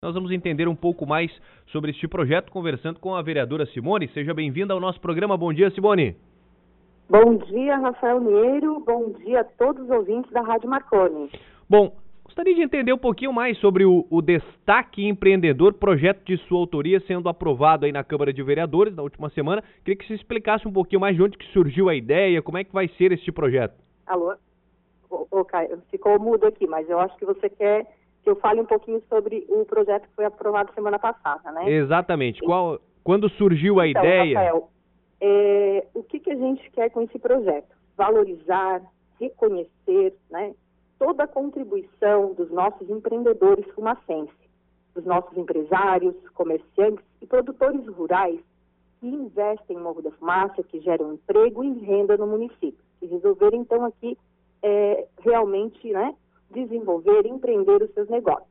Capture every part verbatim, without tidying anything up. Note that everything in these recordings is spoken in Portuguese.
Nós vamos entender um pouco mais sobre este projeto conversando com a vereadora Simone. Seja bem-vinda ao nosso programa. Bom dia, Simone. Bom dia, Rafael Mieiro. Bom dia a todos os ouvintes da Rádio Marconi. Bom, gostaria de entender um pouquinho mais sobre o, o Destaque Empreendedor, projeto de sua autoria sendo aprovado aí na Câmara de Vereadores na última semana. Queria que você explicasse um pouquinho mais de onde que surgiu a ideia, como é que vai ser este projeto. Alô? Ô, ô, Caio, ficou mudo aqui, mas eu acho que você quer que eu fale um pouquinho sobre o projeto que foi aprovado semana passada, né? Exatamente. Qual, quando surgiu a então, ideia... Rafael, é, o que, que a gente quer com esse projeto? Valorizar, reconhecer, né, toda a contribuição dos nossos empreendedores fumacenses, dos nossos empresários, comerciantes e produtores rurais que investem em Morro da Fumaça, que geram emprego e renda no município, que resolveram, então, aqui é, realmente, né, desenvolver e empreender os seus negócios.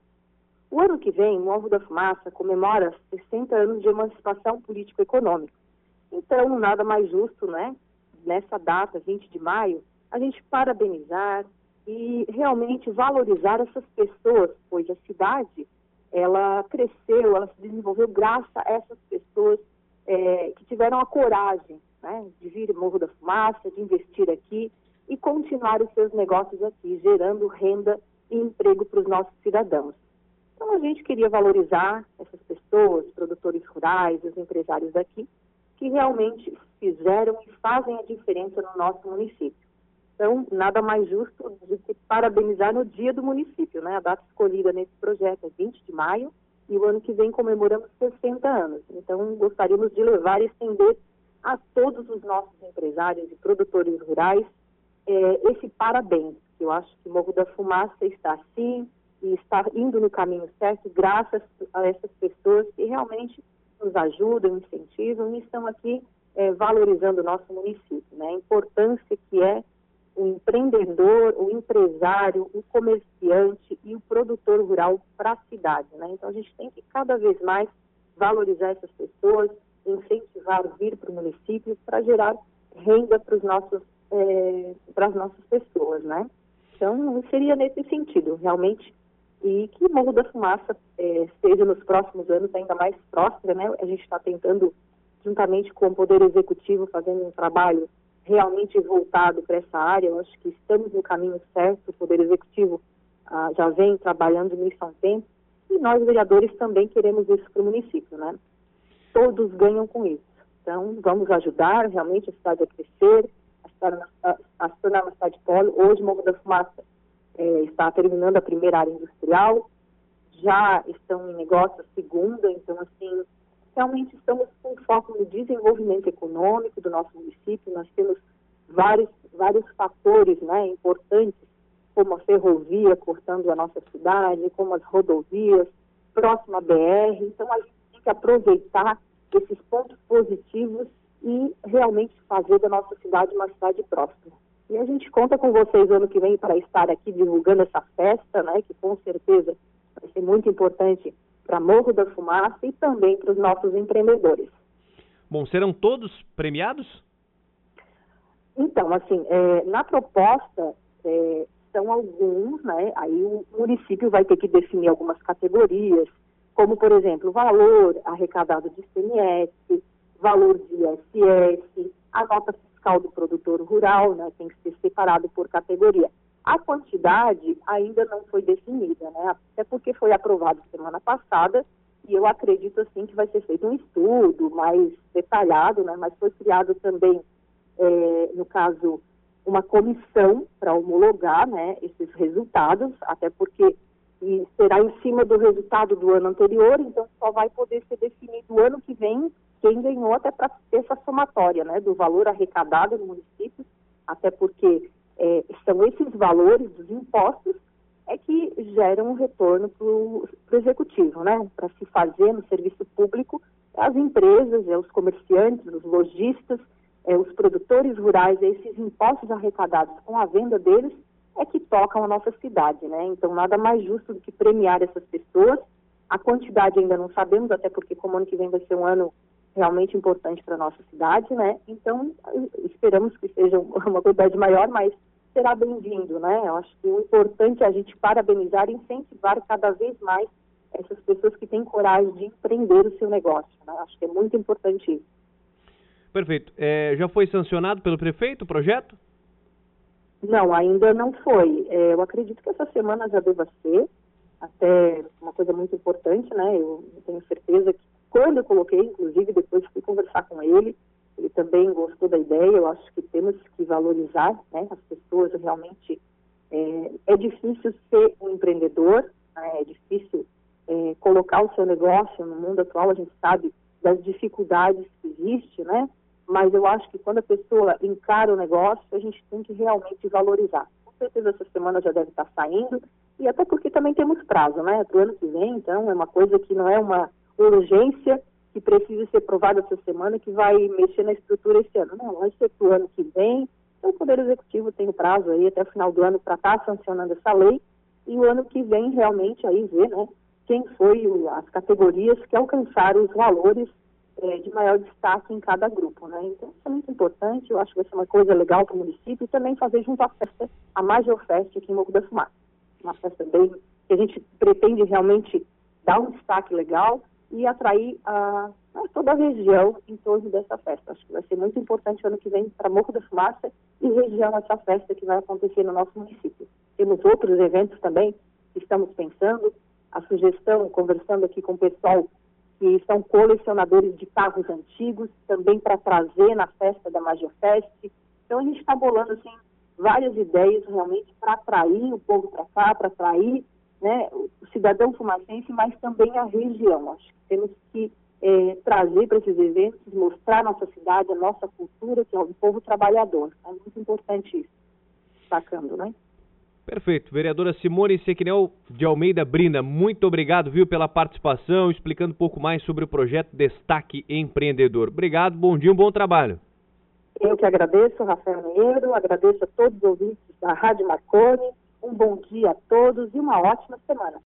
O ano que vem, Morro da Fumaça comemora sessenta anos de emancipação político-econômica. Então, nada mais justo, né, nessa data, vinte de maio, a gente parabenizar e realmente valorizar essas pessoas, pois a cidade, ela cresceu, ela se desenvolveu graças a essas pessoas é, que tiveram a coragem, né, de vir Morro da Fumaça, de investir aqui e continuar os seus negócios aqui, gerando renda e emprego para os nossos cidadãos. Então, a gente queria valorizar essas pessoas, produtores rurais, os empresários daqui, que realmente fizeram e fazem a diferença no nosso município. Então, nada mais justo do que parabenizar no dia do município, né? A data escolhida nesse projeto é vinte de maio e o ano que vem comemoramos sessenta anos. Então, gostaríamos de levar e estender a todos os nossos empresários e produtores rurais é, esse parabéns, que eu acho que Morro da Fumaça está sim e está indo no caminho certo graças a essas pessoas que realmente nos ajudam, incentivam e estão aqui é, valorizando o nosso município, né? A importância que é o empreendedor, o empresário, o comerciante e o produtor rural para a cidade, né? Então a gente tem que cada vez mais valorizar essas pessoas, incentivar vir para o município para gerar renda para os nossos, é, para as nossas pessoas, né? Então seria nesse sentido, realmente, e que Morro da Fumaça é, seja nos próximos anos ainda mais próspera, né? A gente está tentando, juntamente com o Poder Executivo, fazendo um trabalho realmente voltado para essa área. Eu acho que estamos no caminho certo, o Poder Executivo ah, já vem trabalhando nisso há um tempo, e nós, vereadores, também queremos isso para o município, né? Todos ganham com isso. Então, vamos ajudar realmente a cidade a crescer, a se tornar, a, a se tornar uma cidade polo. Hoje, Morro da Fumaça é, está terminando a primeira área industrial, já estão em negócio a segunda, então, assim, realmente estamos com foco no desenvolvimento econômico do nosso município. Nós temos vários, vários fatores, né, importantes, como a ferrovia cortando a nossa cidade, como as rodovias, próxima à B R. Então, a gente tem que aproveitar esses pontos positivos e realmente fazer da nossa cidade uma cidade próspera. E a gente conta com vocês ano que vem para estar aqui divulgando essa festa, né, que com certeza vai ser muito importante para Morro da Fumaça e também para os nossos empreendedores. Bom, serão todos premiados? Então, assim, é, na proposta, é, são alguns, né, aí o município vai ter que definir algumas categorias, como, por exemplo, valor arrecadado de I C M S, valor de I S S, a nota fiscal do produtor rural, né, tem que ser separado por categoria. A quantidade ainda não foi definida, né? Até porque foi aprovado semana passada e eu acredito, assim, que vai ser feito um estudo mais detalhado, né? Mas foi criado também, é, no caso, uma comissão para homologar, né, esses resultados, até porque e será em cima do resultado do ano anterior, então só vai poder ser definido o ano que vem quem ganhou, até para ter essa somatória, né, do valor arrecadado no município, até porque É, são esses valores dos impostos é que geram um retorno para o executivo, né? Para se fazer no serviço público, as empresas, é, os comerciantes, os lojistas, é, os produtores rurais, esses impostos arrecadados com a venda deles é que tocam a nossa cidade, né? Então, nada mais justo do que premiar essas pessoas. A quantidade ainda não sabemos, até porque como ano que vem vai ser um ano realmente importante para a nossa cidade, né? Então, esperamos que seja uma quantidade maior, mas será bem-vindo, né? Eu acho que o importante é a gente parabenizar e incentivar cada vez mais essas pessoas que têm coragem de empreender o seu negócio, né? Acho que é muito importante isso. Perfeito. É, já foi sancionado pelo prefeito o projeto? Não, ainda não foi. É, eu acredito que essa semana já deva ser, até uma coisa muito importante, né? Eu tenho certeza que quando eu coloquei, inclusive, depois fui conversar com ele, ele também gostou da ideia. Eu acho que temos que valorizar, né, as pessoas realmente. É, é difícil ser um empreendedor, né? É difícil é, colocar o seu negócio no mundo atual. A gente sabe das dificuldades que existe, né? Mas eu acho que quando a pessoa encara o negócio, a gente tem que realmente valorizar. Com certeza essa semana já deve estar saindo, e até porque também temos prazo, né? Para o ano que vem, então é uma coisa que não é uma urgência que precisa ser aprovada essa semana, que vai mexer na estrutura esse ano. Não, vai ser para o ano que vem. Então o Poder Executivo tem o prazo aí até o final do ano para estar sancionando essa lei, e o ano que vem realmente aí ver, né, quem foi o, as categorias que alcançaram os valores de maior destaque em cada grupo, né? Então, isso é muito importante. Eu acho que vai ser uma coisa legal para o município, e também fazer junto à festa, a Majorfest aqui em Morro da Fumaça. Uma festa bem, que a gente pretende realmente dar um destaque legal e atrair a, a toda a região em torno dessa festa. Acho que vai ser muito importante ano que vem para Morro da Fumaça e região essa festa que vai acontecer no nosso município. Temos outros eventos também que estamos pensando. A sugestão, conversando aqui com o pessoal que são colecionadores de carros antigos, também para trazer na festa da Majorfest. Então, a gente está bolando, assim, várias ideias realmente para atrair o povo para cá, para atrair, né, o cidadão fumacense, mas também a região. Acho que temos que é, trazer para esses eventos, mostrar a nossa cidade, a nossa cultura, que é o povo trabalhador. É muito importante isso, destacando, né? Perfeito. Vereadora Simone Sequinel de Almeida Brinda, muito obrigado, viu, pela participação, explicando um pouco mais sobre o projeto Destaque Empreendedor. Obrigado, bom dia, um bom trabalho. Eu que agradeço, Rafael Mineiro, agradeço a todos os ouvintes da Rádio Marconi, um bom dia a todos e uma ótima semana.